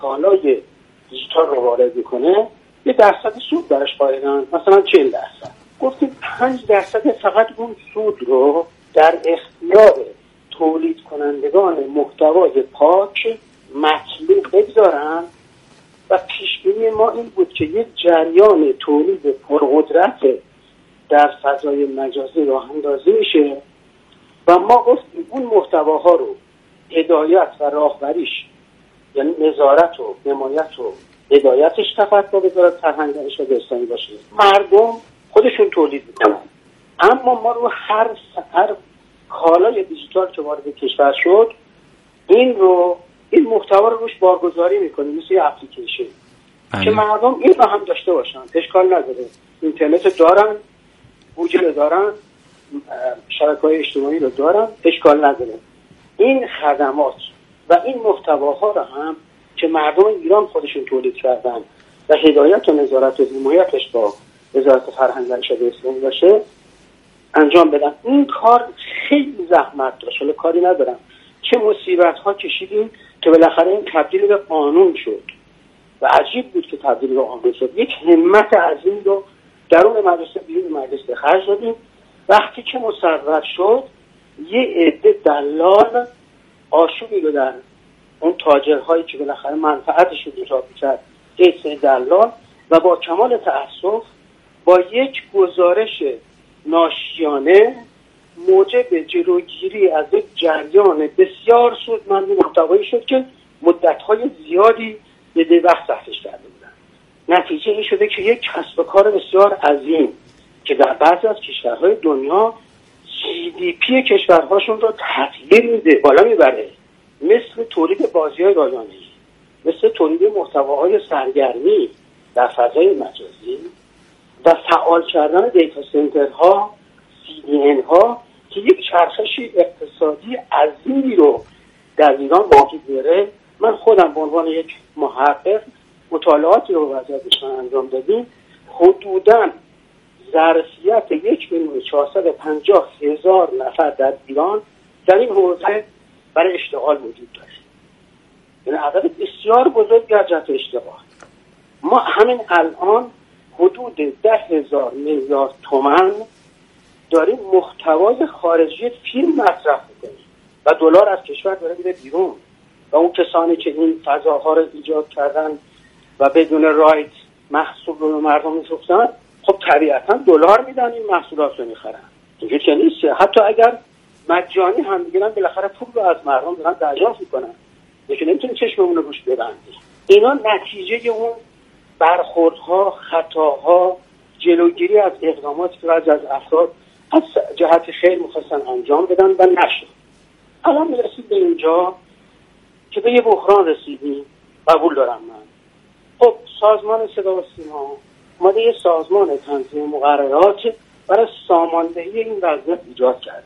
کالای دیجیتال رو وارد میکنه یه درصد سود برش قائلن، مثلا 40%. گفتیم 5% فقط اون سود رو در اختیار تولید کنندگان محتوای پاک مطلوب بگذارن و پیشبینی ما این بود که یک جریان تولید پرقدرت در فضای مجازی راه اندازی میشه و ما گفتیم اون محتواها رو هدایت و راهبریش، یعنی نظارت و حمایت و هدایتش فقط با وزارت فرهنگ و ارشاد اسلامی باشه، مردم خودشون تولید میکنن. اما ما رو هر کالای دیجیتال که وارد کشور شد این محتوا رو روش بارگذاری میکنیم، مثل یه اپلیکیشن که مردم این رو هم داشته باشن، اشکال نداره. اینترنت دارن، گوگل دارن، شبکه‌های اجتماعی رو دارن، اشکال نداره. این خدمات و این محتواها رو هم که مردم ایران خودشون تولید کردن و هدایت و نظارت و حمایتش با وزارت فرهنگ و ارشاد اسلامی باشه انجام بدن. این کار خیلی زحمت داشت، حالا کاری ندارم چه مصیبت ها کشیدیم که بالاخره این تبدیل به قانون شد و عجیب بود که تبدیل به قانون شد. یک همت عظیم رو درون مجلس بیرون مجلس به خرج دادیم. وقتی که مصوب شد یه عده دلال آشوبی بدن اون تاجرهایی که بالاخره منفعتشون ایجاد می‌کرد، یه دلال، و با کمال تأسف با یک گزارش ناشیانه موجب جلوگیری از یک جریان بسیار سودمند محتوایی شد که مدت‌های زیادی به وقت سختش کرده بودن. نتیجه این شده که یک کسب و کار بسیار عظیم که در بعضی از کشورهای دنیا GDP کشورهاشون رو تغییر میده، بالا میبره، مثل تولید بازی‌های رایانه‌ای، مثل تولید محتواهای سرگرمی در فضای مجازی و فعال کردن دیتا سنترها، CDN ها که یک چرخشی اقتصادی عظیمی رو در ایران واقع داره. من خودم به عنوان یک محقق مطالعاتی رو وضعیتش انجام دادیم. حدوداً ظرفیت 1,450,000 نفر در ایران در این حوزه برای اشتغال وجود داره، یعنی عدد بسیار بزرگی از جهت اشتغال. ما همین الان حدود 10,000 میلیارد تومان داریم محتوای خارجی فیلم مصرف میکنیم و دلار از کشور داره میره بیرون و اون کسانی که این فضاها رو ایجاد کردن و بدون رایت محصول رو مردم میفروختن، خب طبیعتا دلار میدن این محصولات رو میخرن. اینجوری که نیست. حتی اگر مجانی هم میگیرن بالاخره پول رو از مردم دارن دریافت میکنن، لیکن نمیتونیم چشممون رو روش ببندیم. اینا نتیجه اون برخوردها، خطاها، جلوگیری از اقداماتی که از افراد از جهت خیر میخواستن انجام بدن و نشد. الان میرسید به اینجا که به یه بحران رسیدیم. قبول دارم من. خب سازمان صدا و سیما اومده یه سازمان تنظیم مقررات برای ساماندهی این وضعیت ایجاد کرده.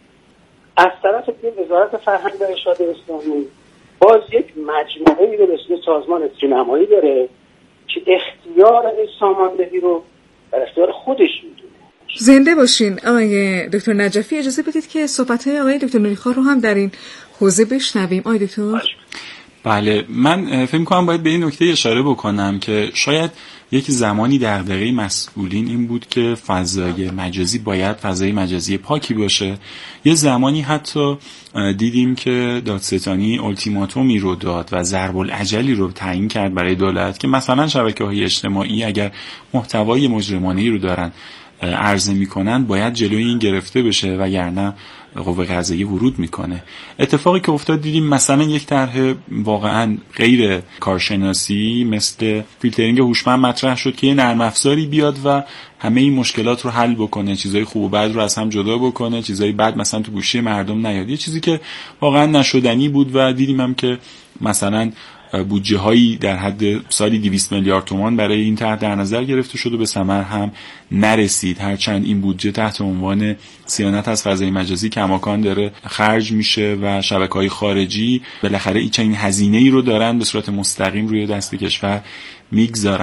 از طرف وزارت فرهنگ و ارشاد اسلامی باز یک مجموعه‌ای رو به سازمان سینمایی داره که اختیار این ساماندهی رو در اختیار خودش میدونه. زنده باشین آقای دکتر نجفی. اجازه بدید که صحبت‌های آقای دکتر نوری‌خواه رو هم در این حوزه بشنویم. آقای دکتر. بله، من فکر می‌کنم باید به این نکته اشاره بکنم که شاید یک زمانی دغدغه مسئولین این بود که فضای مجازی باید فضای مجازی پاکی باشه. یه زمانی حتی دیدیم که دادستانی التیماتومی رو داد و ضرب العجلی رو تعیین کرد برای دولت که مثلا شبکه‌های اجتماعی اگر محتوای مجرمانه‌ای رو دارن عرضه میکنن باید جلوی این گرفته بشه وگرنه قوه قضاییه ورود میکنه. اتفاقی که افتاد دیدیم مثلا یک طرح واقعا غیر کارشناسی مثل فیلترینگ هوشمند مطرح شد که یه نرم افزاری بیاد و همه این مشکلات رو حل بکنه، چیزای خوب و بد رو از هم جدا بکنه، چیزای بد مثلا تو گوشی مردم نیاد. یه چیزی که واقعا نشدنی بود و دیدیم هم که مثلا بودجه هایی در حد سالی 200 میلیارد تومان برای این طرح در نظر گرفته شد و به ثمر هم نرسید. هرچند این بودجه تحت عنوان صیانت از فضای مجازی کماکان داره خرج میشه و شبکه‌های خارجی بالاخره این چنین هزینه‌ای رو دارن به صورت مستقیم روی دست کشور میگذارن.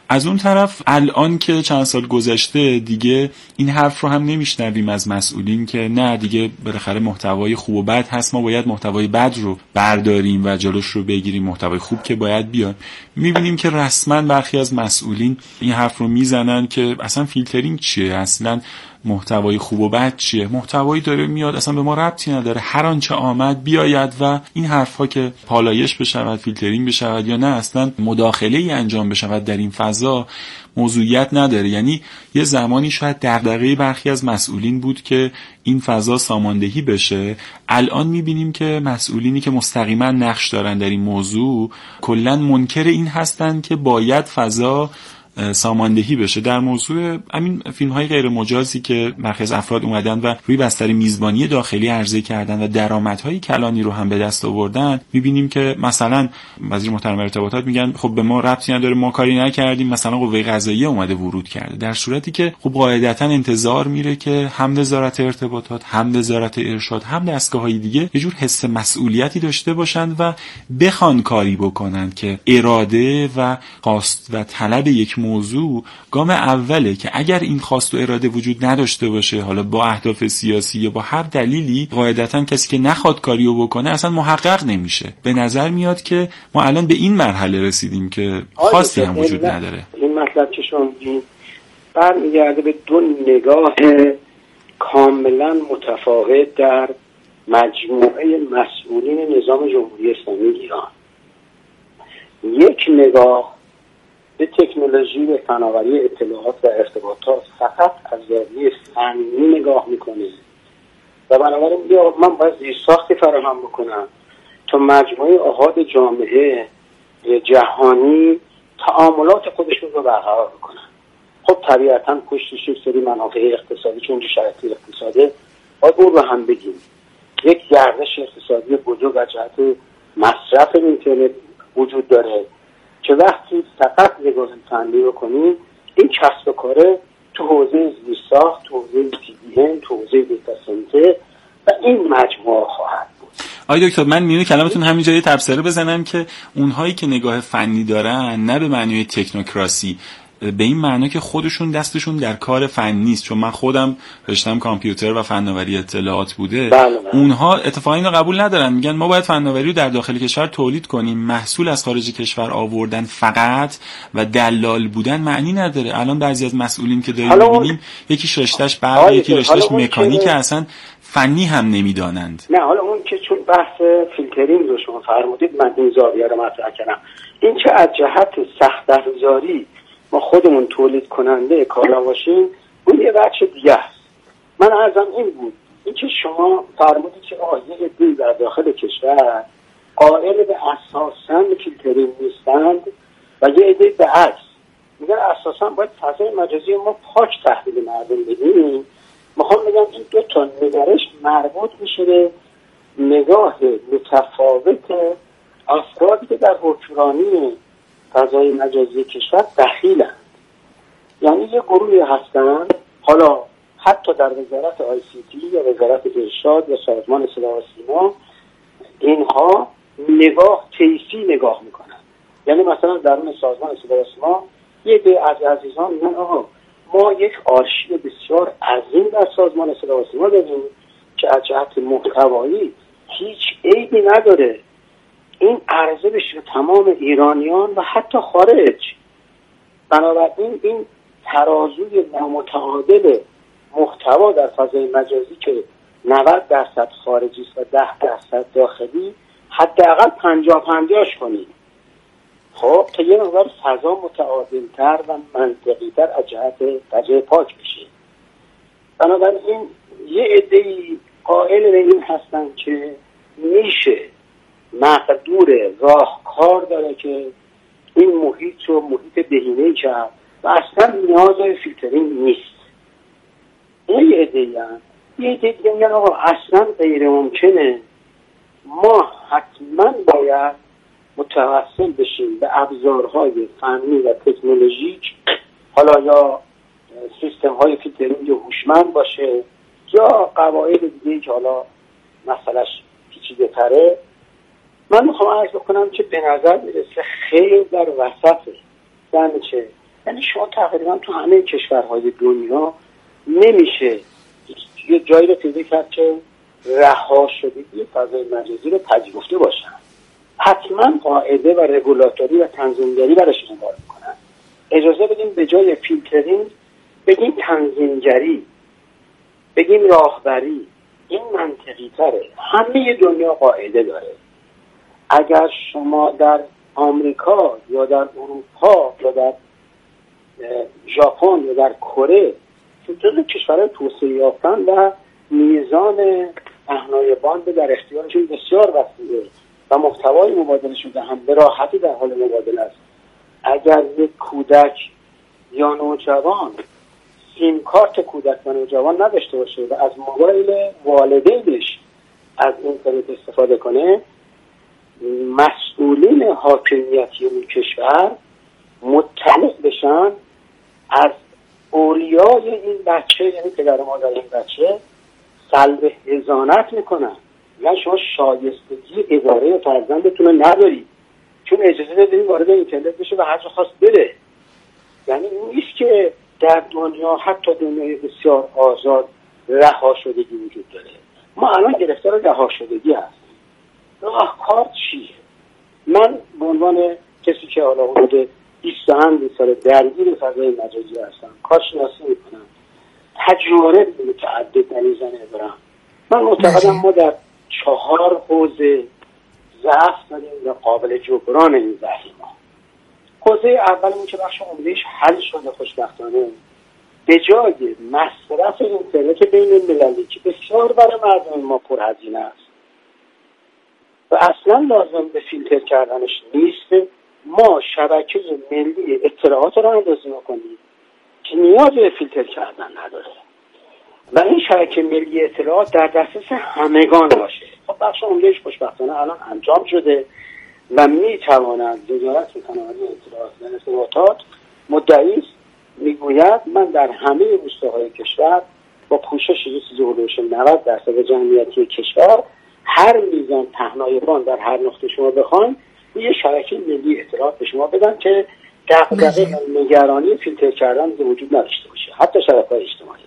از اون طرف الان که چند سال گذشته دیگه این حرف رو هم نمیشنویم از مسئولین که نه دیگه بالاخره محتوای خوب و بد هست، ما باید محتوای بد رو برداریم و جلوش رو بگیریم، محتوای خوب که باید بیاد. میبینیم که رسما برخی از مسئولین این حرف رو میزنن که اصلا فیلترینگ چیه، اصلا محتوای خوب و بد چیه، محتوایی داره میاد اصلا به ما ربطی نداره، هر آنچه آمد بیاید و این حرفها که پالایش بشود، فیلترینگ بشود یا نه اصلا مداخله ای انجام بشود در این فضا موضوعیت نداره. یعنی یه زمانی شاید دغدغه برخی از مسئولین بود که این فضا ساماندهی بشه. الان میبینیم که مسئولینی که مستقیما نقش دارن در این موضوع کلا منکر این هستن که باید فضا ساماندهی بشه. در موضوع همین فیلم‌های غیر مجازی که برخی از افراد اومدن و روی بستر میزبانی داخلی عرضه کردن و درآمدهای کلانی رو هم به دست آوردن، می‌بینیم که مثلا وزیر محترم ارتباطات میگن خب به ما ربطی نداره، ما کاری نکردیم، مثلا قوه قضاییه اومده ورود کرده، در صورتی که خب قاعدتاً انتظار میره که هم وزارت ارتباطات، هم وزارت ارشاد، هم دستگاه‌های دیگه یه جور حس مسئولیتی داشته باشند و بخوان کاری بکنن که اراده و خواست و طلب یک موضوع گام اوله که اگر این خواست و اراده وجود نداشته باشه، حالا با اهداف سیاسی یا با هر دلیلی، قاعدتاً کسی که نخواد کاریو بکنه اصلا محقق نمیشه. به نظر میاد که ما الان به این مرحله رسیدیم که خواستی هم وجود نداره. این مطلب که شما میگید برمیگرده به دو نگاه کاملا متفاوت در مجموعه مسئولین نظام جمهوری اسلامی ایران. یک نگاه به تکنولوژی و فناوری اطلاعات و ارتباطات فقط از زاویه فنی نگاه میکنه و بنابراین میگه من باید زیرساختی فراهم بکنم تا مجموعه آحاد جامعه جهانی تعاملات خودشون رو برقرار بکنن. خب طبیعتاً پشتش یک سری منافع اقتصادی، چون شرایط اقتصادی باید اون رو هم بگیم. یک گردش اقتصادی بزرگ از جهت مصرف اینترنت وجود داره که وقتی فقط نگاه فنی رو کنیم، این کسب و کاره تو حوزه زیرساخت، تو حوزه TDM، تو حوزه دیتا سنتر و این مجموعه خواهد بود. آقای دکتر، من میونه کلامتون همینجا یه تبصره بزنم که اونهایی که نگاه فنی دارن نه به معنی تکنوکراسی، به این معنا که خودشون دستشون در کار فنی نیست، چون من خودم رشتم کامپیوتر و فناوری اطلاعات بوده. بله. اونها اتفاقا اینو قبول ندارن، میگن ما باید فناوری رو در داخل کشور تولید کنیم، محصول از خارج کشور آوردن فقط و دلال بودن معنی نداره. الان بعضی از مسئولین که داریم می‌بینیم یکیش رشتهش برق، یکی رشتهش مکانیک، اصلا فنی هم نمیدانند. نه حالا اون که چون بحث فیلترینگ رو شما فرمودید، من این زاویه رو مطرح کردم. این که از جهت سخت افزاری ما خودمون تولید کننده کالا باشیم، اون یه بخش دیگه است. من عرضم این بود، این که شما فرمودید که یه عده‌ای در داخل کشور قائل به اساساً فیلترینگ نیستند و یه عده‌ای به عکس میگن اساساً باید فضای مجازی ما پاک تحویل مردم بدیم. میخوام بگم این دو تا نگرش مربوط میشه به نگاه متفاوت افرادی که در حکمرانی فضای مجازی کشور دخیلند. یعنی یه گروهی هستند، حالا حتی در وزارت ICT یا وزارت ارشاد یا سازمان صدا و سیما، اینها کیفی نگاه میکنن. یعنی مثلا در اون سازمان صدا و سیما یه عده از عزیزان میگن ما یک آرشیو بسیار عظیم در سازمان صدا و سیما داریم که از جهت محتوایی هیچ عیبی نداره، این عرضه بشه تمام ایرانیان و حتی خارج. بنابراین این ترازوی نامتعادل محتوا در فضای مجازی که 90% خارجی است و 10% داخلی، حداقل 50-50 کنیم. خب تا یه مقدار فضا متعادل‌تر و منطقی‌تر از جهت فضای پاک بشه. بنابراین یه عده‌ای قائل به این هستن که میشه مقدور راهکار داره که این محیط رو محیط بهینه‌ای کرد و اصلا نیاز به فیلترینگ نیست. این یه عده‌ای هستن. یه عده دیگه میگن اصلا غیر ممکنه، ما حتما باید متوسل بشیم به ابزارهای فنی و تکنولوژیک، حالا یا سیستم‌های فیلترینگ هوشمند باشه یا قواعد دیگه که حالا مسئله‌اش پیچیده‌تره. من میخوام عرض بکنم که به نظر میرسه خیلی در وسطه، یعنی چه یعنی شما تقریبا تو همه کشورهای دنیا نمیشه یه جایی رو پیدا کرد که رها شدگی فضای مجازی رو پذیرفته باشن. حتما قاعده و رگولاتوری و تنظیمگری براش اعمال میکنن. اجازه بدیم به جای فیلترینگ بگیم تنظیمگری، بگیم راهبری. این منطقی تره. همه دنیا قاعده داره. اگر شما در آمریکا یا در اروپا یا در ژاپن یا در کره که جزو کشورهای توسعه یافتن و میزان پهنای باند در اختیارشون بسیار وسیعه و محتوای مبادله شده هم به راحتی در حال مبادله است، اگر یک کودک یا نوجوان سیم کارت کودک و نوجوان نداشته باشه و از موبایل والدینش از اینترنت استفاده کنه، مسئولین حاکمیتی اون کشور مطلع بشن از اولیای این بچه، یعنی پدر و مادر این بچه، سلب حضانت میکنن. یعنی شما شایستگی اداره فرزندتون رو ندارید چون اجازه دادین وارد اینترنت بشه و هر جا خواست بره. یعنی نیست که در دنیا، حتی دنیای بسیار آزاد، رها شدگی وجود داره. ما الان گرفتار رها شدگی هستیم. راهکار چیه؟ من به عنوان کسی که حالا حدود 20 سال درگیر فضای مجازی هستم، کارشناسی میکنم، تجارب متعدد در این زمینه دارم، من معتقدم ما در 4 حوزه ضعف داریم و قابل جبران این ضعف ما. حوزه اول این که بخش عمده‌اش حل شده خوشبختانه، به جای مصرف اینترنت بین المللی که بسیار برای مردم ما پرهزینه است و اصلا لازم به فیلتر کردنش نیست، ما شبکه ملی اطلاعات رو اندازی کنیم که نیاز به فیلتر کردن نداره و این شبکه ملی اطلاعات در دسترس همگان باشه. خب بخش عمده‌اش خوشبختانه الان انجام شده و میتوانند وزارت فناوری اطلاعات و ارتباطات مدعی است، میگوید من در همه روستاهای کشور با پوشش یه چیزی حدود 90% جمعیتی کشور هر میزان پهنای باند در هر نقطه شما بخواید یه شبکه ملی اطلاعات به شما بدن که دغدغه و نگرانی فیلتر کردن وجود نداشته باشه، حتی شبکه‌های اجتماعی.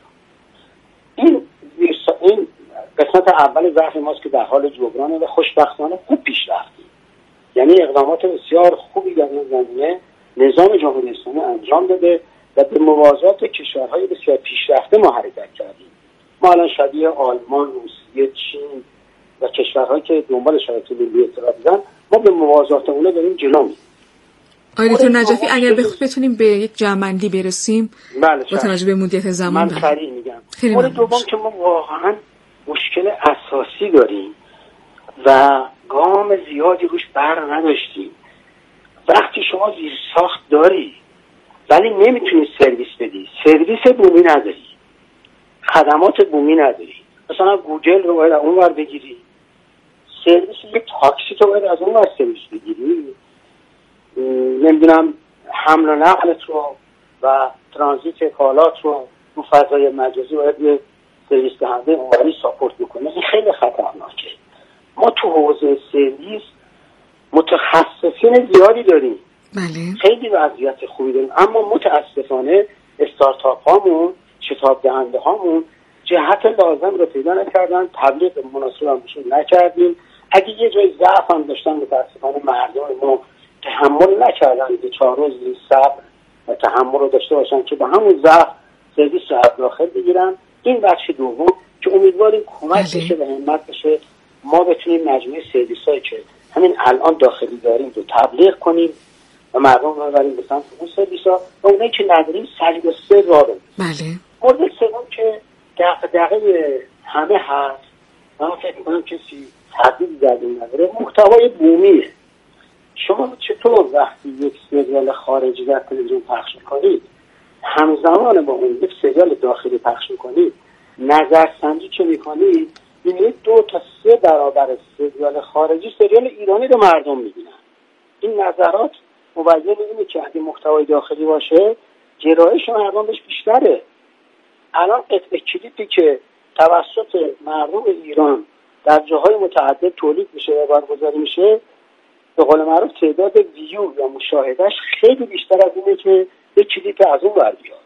این قسمت اول ضعف ماست که در حال جبرانه و خوشبختانه خوب پیش رفتیم. یعنی اقدامات بسیار خوبی در این زمینه نظام جمهوری اسلامی انجام داده و به موازات کشورهای بسیار پیشرفته ما حرکت کردیم. ما الان شبیه آلمان، روسیه، چین و کشورهایی که دنبال شبکه ملی اطلاعات دارن، ما به موازات اونها داریم جلو میریم. آقای دکتر نجفی اگر بتونیم به یک جمع‌بندی برسیم با توجه به مدت زمان. من سریع میگم. مورد دوم که ما واقعا مشکل اساسی داریم و گام زیادی روش بر نداشتیم. وقتی شما زیرساخت داری ولی نمیتونی سرویس بدی، سرویس بومی نداری، خدمات بومی نداری، مثلا گوگل رو باید از اون ور بگیری، سرویس یک تاکسی تو باید از اون ور سرویس بگیری، نمیدونم حمل و نقلت رو و ترانزیت کالات رو تو فضای مجازی باید یه سرویس دهنده اونوری ساپورت میکنه. این خیلی خطرناکه. ما تو حوزه سرویس متخصصین زیادی داریم، بله. خیلی وضعیت خوبی داریم، اما متاسفانه استارتاپ هامون، شتاب دهنده هامون جهت لازم رو پیدا نکردن، تبلیغ مناسب هم بهشون نکردیم. اگه یه جای ضعف هم داشتن متاسفانه مردم ما تحمل نکردن، به 4 روز صبر و تحمل رو داشته باشن که با همون ضعف سرویس رو از داخل بگیرن. این بخش دوم که امیدواریم کمک بشه و همت بشه ما بتونیم مجموعه سرویسایی که همین الان داخلی داریم رو تبلیغ کنیم و مردم رو ببریم به سمت اون سرویس‌ها و اونایی که نداریم سریع و سر راه بندازیم. بله. مورد سوم که دغدغه همه هست، من فکر می‌کنم کسی تردیدی در این نداره، محتوای بومیه. شما چطور وقتی یک سریال خارجی در تلویزیون پخش می‌کنید همزمان با اون یک سریال داخلی پخش می‌کنید، نظرسنجی که می‌کنید ببینید 2 تا 3 برابر سریال خارجی سریال ایرانی رو مردم می‌بینن. این نظرات مبین اینه که اگه محتوای داخلی باشه گرایش مردم بهش بیشتره. الان قطعه کلیپی که توسط مردم ایران در جاهای متعدد تولید میشه و برگزاری میشه، به قول معروف تعداد ویو یا مشاهدهش خیلی بیشتر از اینه که یه کلیپ از اون ور بیاد.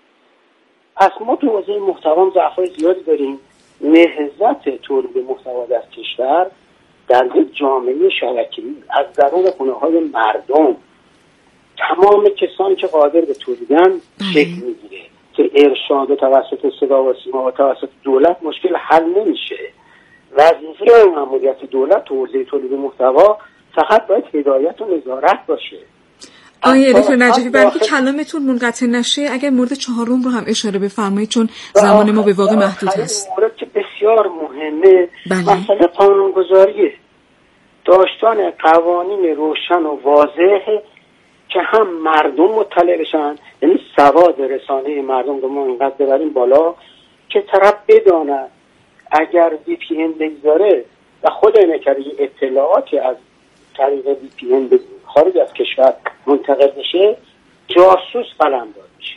از ما تو حوزه محتوا ضعف‌های زیادی داریم. نهضت تولید محتوا در کشور در یک جامعه شبکه‌ای از درون خونه‌های مردم، تمام کسانی که قادر به تولیدن شکل میگیره که ارشاد توسط صدا و سیما و توسط دولت مشکل حل نمیشه. وظیفه و مأموریت دولت تو حوزه تولید محتوا فقط باید هدایت و نظارت باشه. آقای دکتر نجفی، برای که کلامتون منقطع نشه اگر مورد چهارم رو هم اشاره بفرمایید، چون زمان ما به واقع محدود هست. مورد که بسیار مهمه مسئله قانونگذاریه. داشتن قوانین روشن و واضح که هم مردم مطلع بشن، یعنی سواد رسانه مردم رو ما اینقدر ببریم بالا که طرف بداند اگر VPN بگذاره و خود نکره اطلاعاتی از طریق VPN خارج از کشور منتقل بشه، جاسوس قلمداد میشه.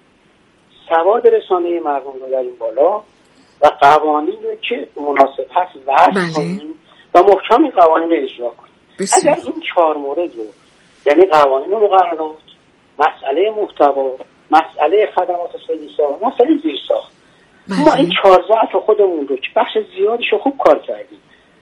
سواد رسانه مردم رو در این بالا و قوانین که مناسب هست وضع کنیم و محکم این قوانین اجرا کنیم. اگر این 4 مورد رو، یعنی قوانین و مقررات، مسئله محتوا، مسئله خدمات سرویس‌ها، مسئله زیرساخت، ما این 4 ضعف خودمون رو که بخش زیادش رو خوب کار کردیم،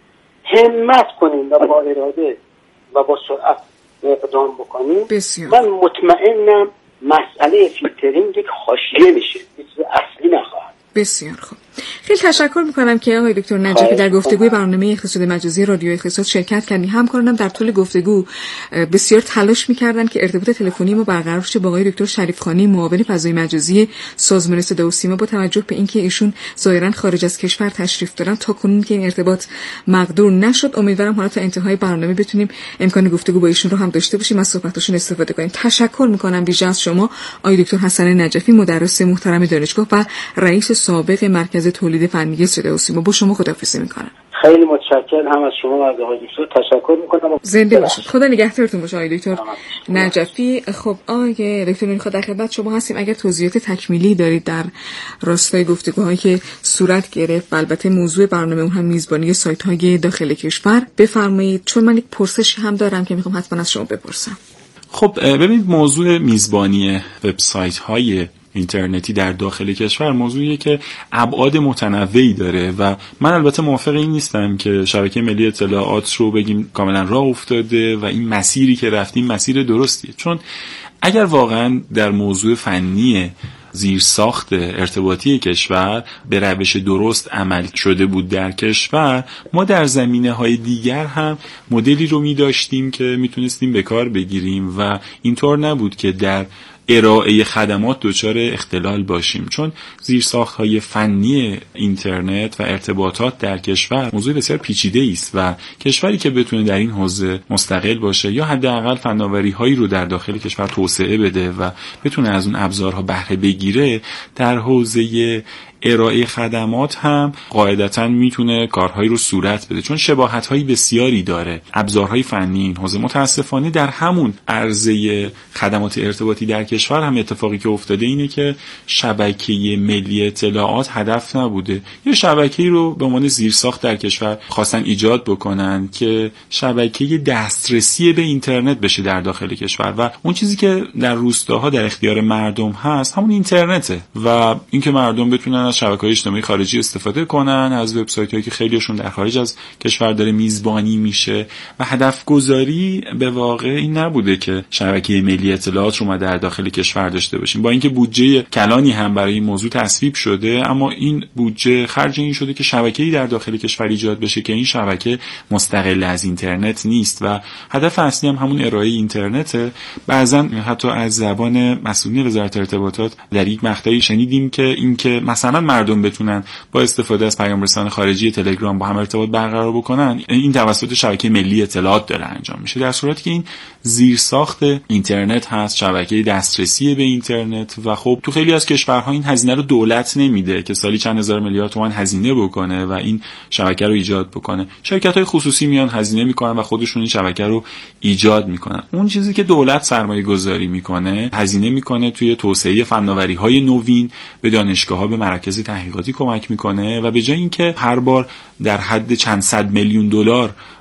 همت کنیم و با اراده و با سرعت اقدام بکنیم. من مطمئنم مسئله فیلترینگ یک حاشیه میشه، چیز اصلی نخواهد. بسیار خوب. خیلی تشکر میکنم که آقای دکتر نجفی در گفتگوی برنامه اقتصاد مجازی رادیو اقتصاد شرکت کردن. همکارانم در طول گفتگو بسیار تلاش میکردن که ارتباط تلفنی ما برقرار شه با آقای دکتر شریفخانی، معاون فضای مجازی سازمان صدا و سیما، با توجه به اینکه ایشون ظاهرا خارج از کشور تشریف دارن. تا کنون که این ارتباط مقدور نشد، امیدوارم حالا تا انتهای برنامه بتونیم امکان گفتگو با ایشون رو هم داشته باشیم، از صحبتاشون استفاده کنیم. تشکر میکنم ویژه از شما آقای دکتر حسن نجفی، مدرس محترم دانشگاه و رئیس سابق مرکز تولید فنی صدا و سیما. با شما خداحافظی میکنم. خیلی متشکرم هم از شما و از آقای دکتر تشکر میکنم. زنده باشید. خدا نگهدارتون باشه آقای دکتر نجفی. خب آقای دکتر نوریخا در خدمت شما هستیم. اگر توضیحات تکمیلی دارید در راستای گفتگوهایی که صورت گرفت و البته موضوع برنامه اون هم میزبانی سایت‌های داخل کشور، بفرمایید، چون من یک پرسشی هم دارم که میخوام حتما از شما بپرسم. خب ببینید، موضوع میزبانی وبسایت‌های اینترنتی در داخل کشور موضوعیه که ابعاد متنوعی داره و من البته موافق این نیستم که شبکه ملی اطلاعات رو بگیم کاملا راه افتاده و این مسیری که رفتیم مسیر درستیه، چون اگر واقعا در موضوع فنی زیرساخت ارتباطی کشور به روش درست عمل شده بود در کشور، ما در زمینه‌های دیگر هم مدلی رو می داشتیم که میتونستیم به کار بگیریم و اینطور نبود که در ارائه خدمات دچار اختلال باشیم، چون زیرساخت‌های فنی اینترنت و ارتباطات در کشور موضوع بسیار پیچیده است و کشوری که بتونه در این حوزه مستقل باشه یا حداقل فناوری‌هایی رو در داخل کشور توسعه بده و بتونه از اون ابزارها بهره بگیره، در حوزه ارائه خدمات هم قاعدتاً میتونه کارهایی رو صورت بده، چون شباهت‌های بسیاری داره. ابزارهای فنی این حوزه متاسفانه در همون عرضه خدمات ارتباطی در کشور هم اتفاقی که افتاده اینه که شبکه ملی اطلاعات هدف نبوده. یه شبکه‌ای رو به عنوان زیرساخت در کشور خواستن ایجاد بکنن که شبکه دسترسی به اینترنت بشه در داخل کشور و اون چیزی که در روستاها در اختیار مردم هست همون اینترنته و اینکه مردم بتونن از شبکه‌های اجتماعی خارجی استفاده کنن، از وبسایت‌هایی که خیلیشون در خارج از کشور داره میزبانی میشه و هدف گذاری به واقع این نبوده که شبکه ملی اطلاعات رو ما در داخل کشور داشته باشیم. با اینکه بودجه کلانی هم برای این موضوع تصویب شده، اما این بودجه خرج این شده که شبکه‌ای در داخل کشور ایجاد بشه که این شبکه مستقل از اینترنت نیست و هدف اصلی هم همون ارائه اینترنته. بعضن حتی از زبان مسئولین وزارت ارتباطات در یک مقطعی شنیدیم که اینکه مثلا مردم بتونن با استفاده از پیام‌رسان خارجی تلگرام با هم ارتباط برقرار بکنن، این توسط شبکه ملی اطلاعات داره انجام میشه، در صورتی که این زیرساخت اینترنت هست، شبکه دسترسی به اینترنت و خب تو خیلی از کشورها این هزینه رو دولت نمیده که سالی چند هزار میلیارد تومان هزینه بکنه و این شبکه رو ایجاد بکنه. شرکت‌های خصوصی میان هزینه میکنن و خودشون این شبکه رو ایجاد میکنن. اون چیزی که دولت سرمایه‌گذاری میکنه، هزینه میکنه توی توسعه فناوری‌های نوین، به دانشگاه‌ها، به مراکز تحقیقاتی کمک میکنه و به جای اینکه هر بار در حد چند صد میلیون دلار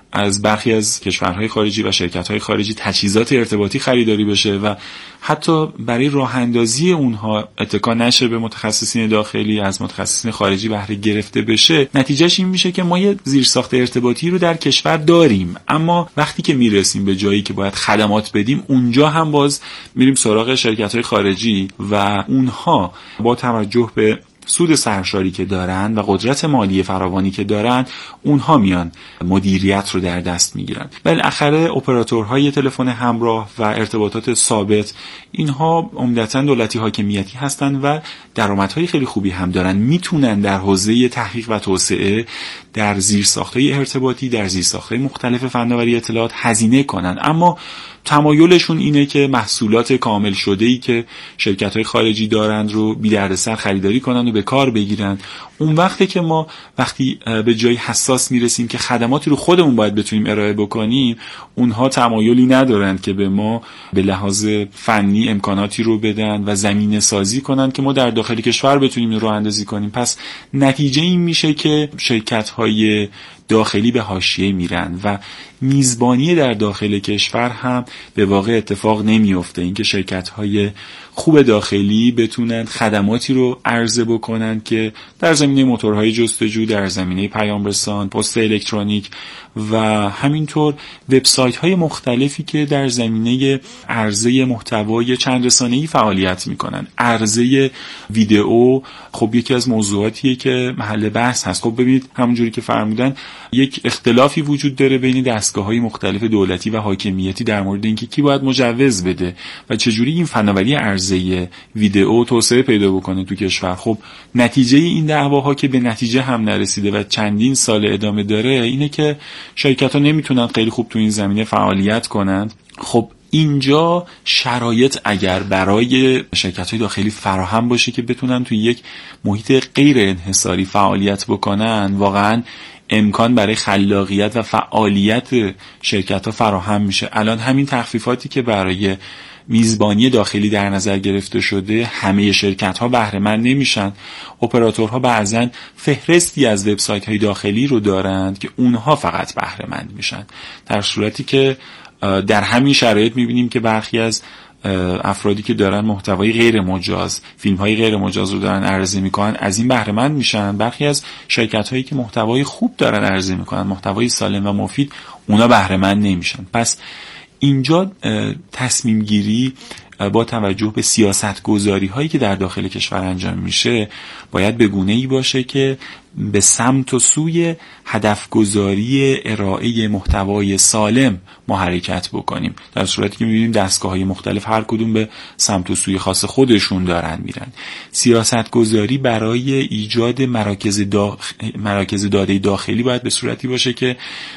از برخی از کشورهای خارجی و شرکت‌های خارجی تجهیزات ارتباطی خریداری بشه و حتی برای راه اندازی اونها اتکا نشه به متخصصین داخلی، از متخصصین خارجی بهره گرفته بشه، نتیجهش این میشه که ما یه زیرساخت ارتباطی رو در کشور داریم، اما وقتی که میرسیم به جایی که باید خدمات بدیم، اونجا هم باز میریم سراغ شرکت‌های خارجی و اونها با توجه به سود سرشاری که دارن و قدرت مالی فراوانی که دارن، اونها میان مدیریت رو در دست میگیرن. بالاخره اپراتورهای تلفن همراه و ارتباطات ثابت، اینها عمدتاً دولتی حاکمیتی هستن و درآمدهای خیلی خوبی هم دارن، میتونن در حوزه تحقیق و توسعه در زیرساخت‌های ارتباطی، در زیرساخت‌های مختلف فناوری اطلاعات هزینه کنن، اما تمایلشون اینه که محصولات کامل شده‌ای که شرکت‌های خارجی دارند رو بی دردسر خریداری کنن و به کار بگیرن. اون وقتی که ما وقتی به جای حساس میرسیم که خدماتی رو خودمون باید بتونیم ارائه بکنیم، اونها تمایلی ندارن که به ما به لحاظ فنی امکاناتی رو بدن و زمینه سازی کنن که ما در داخل کشور بتونیم راه اندازی کنیم. پس نتیجه این میشه که شرکت‌های داخلی به حاشیه میرن و میزبانی در داخل کشور هم به واقع اتفاق نمیفته. اینکه شرکت‌های خوب داخلی بتونن خدماتی رو عرضه بکنن که در زمینه موتورهای جستجو، در زمینه پیام رسان، پست الکترونیک و همینطور وبسایت‌های مختلفی که در زمینه عرضه محتوای چند رسانه‌ای فعالیت میکنن. عرضه ویدئو خب یکی از موضوعاتیه که محل بحث هست. خب ببینید همونجوری که فرمودن یک اختلافی وجود داره بین دستگاه‌های مختلف دولتی و حاکمیتی در مورد اینکه کی باید مجوز بده و چجوری این فناوری عرضه ویدئو توسعه پیدا بکنه تو کشور. خب نتیجه این دعواها که به نتیجه هم نرسیده و چندین سال ادامه داره اینه که شرکت‌ها نمیتونن خیلی خوب تو این زمینه فعالیت کنند. خب اینجا شرایط اگر برای شرکت‌های داخلی فراهم باشه که بتونن توی یک محیط غیر انحصاری فعالیت بکنن، واقعاً امکان برای خلاقیت و فعالیت شرکت‌ها فراهم میشه. الان همین تخفیفاتی که برای میزبانی داخلی در نظر گرفته شده، همه شرکت‌ها بهره مند نمیشن. اپراتورها بعضن فهرستی از وبسایت‌های داخلی رو دارند که اونها فقط بهره مند میشن، در صورتی که در همین شرایط میبینیم که برخی از افرادی که دارن محتوای غیر مجاز، فیلم‌های غیر مجاز رو دارن عرضه میکنن، از این بهره مند میشن. برخی از شرکت‌هایی که محتوای خوب دارن عرضه میکنن، محتوای سالم و مفید، اونا بهره مند نمیشن. پس اینجا تصمیم گیری با توجه به سیاست گذاری هایی که در داخل کشور انجام میشه باید به گونه‌ای باشه که به سمت و سوی هدف گذاری ارائه محتوای سالم ما حرکت بکنیم، در صورتی که می‌بینیم دستگاه‌های مختلف هر کدوم به سمت و سوی خاص خودشون دارن میرن. سیاست گذاری برای ایجاد مراکز داده داخلی باید به صورتی باشه که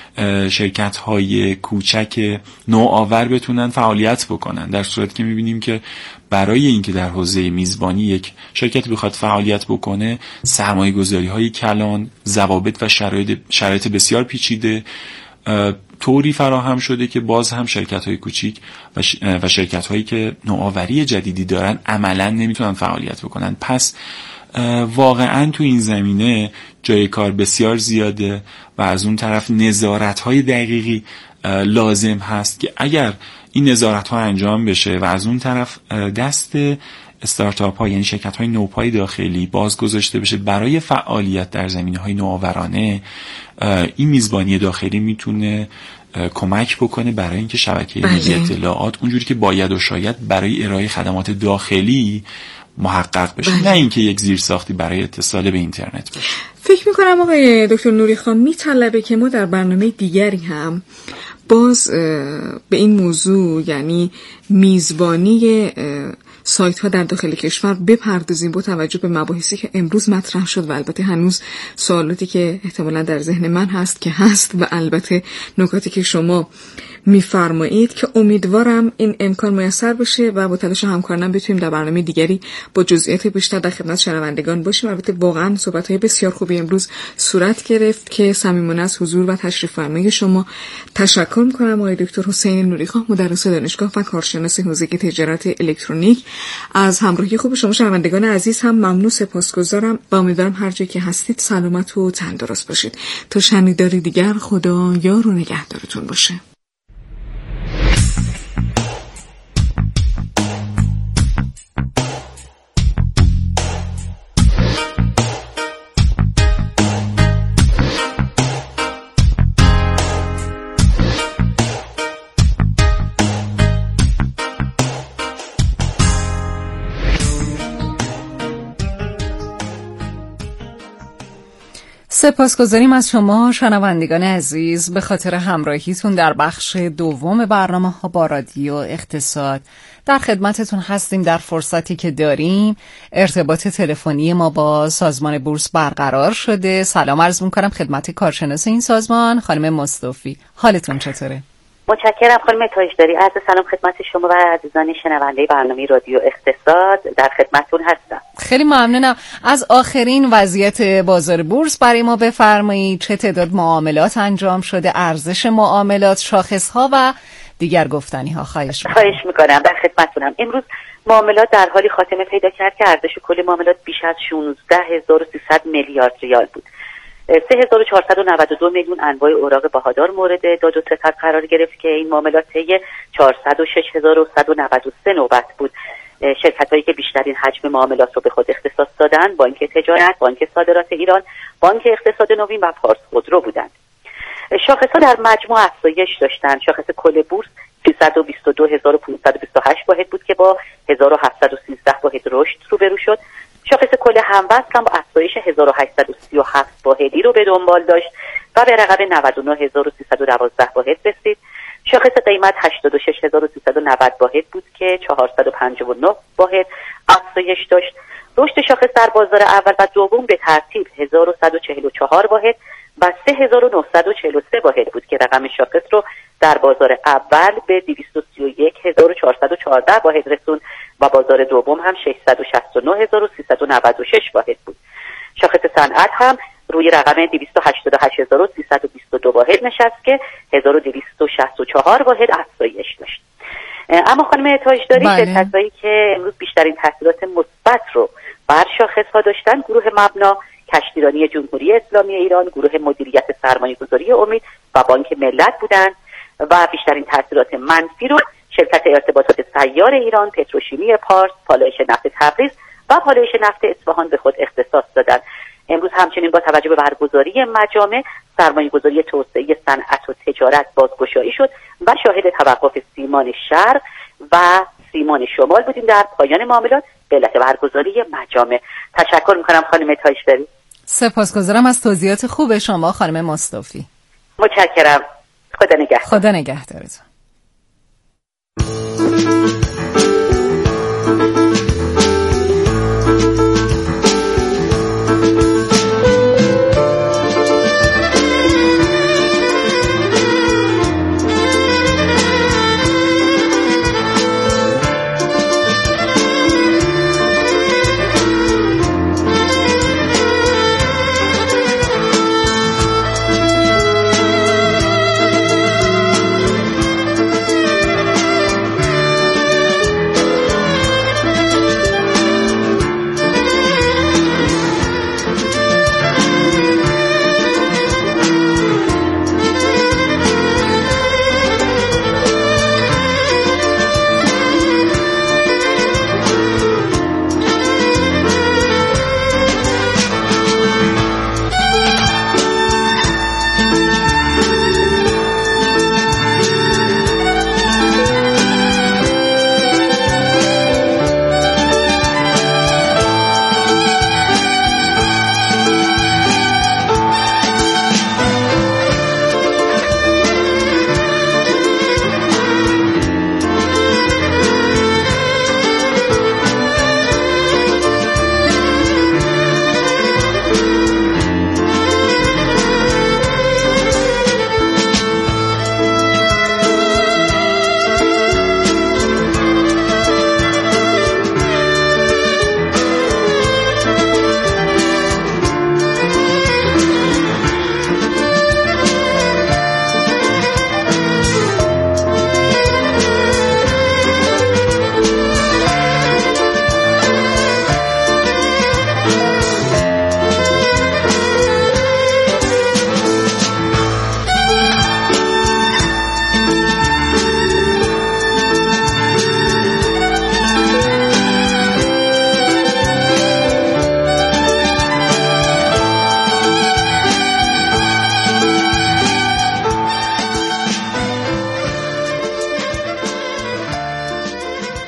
شرکت‌های کوچک نوآور بتونن فعالیت بکنن، در صورتی که می‌بینیم که برای اینکه در حوزه میزبانی یک شرکتی بخواد فعالیت بکنه، سرمایه‌گذاری‌های کلان، ضوابط و شرایط بسیار پیچیده طوری فراهم شده که باز هم شرکت‌های کوچیک و شرکت‌هایی که نوآوری جدیدی دارن عملاً نمیتونن فعالیت بکنن. پس واقعاً تو این زمینه جای کار بسیار زیاده و از اون طرف نظارت‌های دقیقی لازم هست که اگر این نظارت‌ها انجام بشه و از اون طرف دست استارتاپ ها یعنی شرکت های نوپای داخلی باز گذاشته بشه برای فعالیت در زمینه های نوآورانه، این میزبانی داخلی میتونه کمک بکنه برای اینکه شبکه ملی اطلاعات اونجوری که باید و شاید برای ارائه خدمات داخلی محقق بشه، نه اینکه یک زیرساختی برای اتصال به اینترنت باشه. فکر میکنم آقای دکتر نوری خان میطلبه که ما در برنامه دیگری هم باز به این موضوع، یعنی میزبانی سایت ها در داخل کشور بپردازیم با توجه به مباحثی که امروز مطرح شد و البته هنوز سوالاتی که احتمالاً در ذهن من هست و البته نکاتی که شما میفرمایید که امیدوارم این امکان میسر بشه و با تلاش همکارانم بتونیم در برنامه دیگری با جزئیات بیشتر در خدمت شنوندگان باشیم. البته واقعا صحبت‌های بسیار خوبی امروز صورت گرفت که صمیمانه از حضور و تشریف فرمایی شما تشکر می‌کنم. آقای دکتر حسین نوری خان، مدرس دانشگاه و کارشناس حوزه تجارت الکترونیک از همراهی خوب شما شنوندگان عزیز هم ممنون، سپاسگزارم و امیدوارم هر جایی که هستید سلامت و تندرست باشید. تا شنیداری دیگر، خدا یار و نگهدارتون باشه. سپاسگزاریم از شما شنوندگان عزیز به خاطر همراهیتون در بخش دوم برنامه‌ها با رادیو اقتصاد. در خدمتتون هستیم در فرصتی که داریم. ارتباط تلفنی ما با سازمان بورس برقرار شده. سلام عرض می‌کنم خدمت کارشناس این سازمان خانم مصطفی. حالتون چطوره؟ متشکرم خانم تاجداری. عرض سلام خدمت شما و عزیزان شنونده برنامه رادیو اقتصاد، در خدمتتون هستم. خیلی ممنونم. از آخرین وضعیت بازار بورس برای ما بفرمایید. چه تعداد معاملات انجام شده، ارزش معاملات، شاخص‌ها و دیگر گفتنی‌ها؟ خواهش می‌کنم. در خدمتتونم. امروز معاملات در حالی خاتمه پیدا کرد که ارزش کل معاملات بیش از 16300 میلیارد ریال بود. 3492 میلیون انواع اوراق بهادار مورد داد و ستد قرار گرفت که این معاملات طی 406193 نوبت بود. شرکت‌هایی که بیشترین حجم معاملات رو به خود اختصاص دادند بانک تجارت، بانک صادرات ایران، بانک اقتصاد نوین و پارس خودرو بودند. شاخص‌ها در مجموع افزایش داشتند. شاخص کل بورس 322528 واحد بود که با 1713 واحد رشد روبرو شد. شاخص کل هموزن هم با افزایش 1837 واحدی رو به دنبال داشت و به رقم 99312 واحد رسید. شاخص قیمت 86390 واحد بود که 459 واحد افزایش داشت. رشد شاخص در بازار اول و دوم به ترتیب 1144 واحد و 3943 واحد بود که رقم شاخص رو در بازار اول به 231414 واحد رسوند و بازار دوم هم 669396 واحد بود. شاخص صنعت هم روی رقم 288322 واحد نشست که 1264 واحد افزایش داشت. اما خانم تاجداری، شرکت‌هایی که امروز بیشترین تاثیرات مثبت رو بر شاخص‌ها داشتن، گروه مبنا، کشتیرانی جمهوری اسلامی ایران، گروه مدیریت سرمایه‌گذاری امید و بانک ملت بودند و بیشترین تاثیرات منفی رو شرکت ارتباطات سیار ایران، پتروشیمی پارس، پالایش نفت تبریز و پالایش نفت اصفهان به خود اختصاص دادند. امروز همچنین با توجه به برگزاری مجامع سرمایه‌گذاری توسعه صنعت و تجارت بازگشایی شد و شاهد توقف سیمان شرق و سیمان شمال بودیم در پایان معاملات به علت برگزاری مجامع. تشکر می‌کنم خانم تاجداری. سپاسگزارم از توضیحات خوب شما خانم مصطفی. متشکرم. خدا نگهدار. خدا نگهدارتون.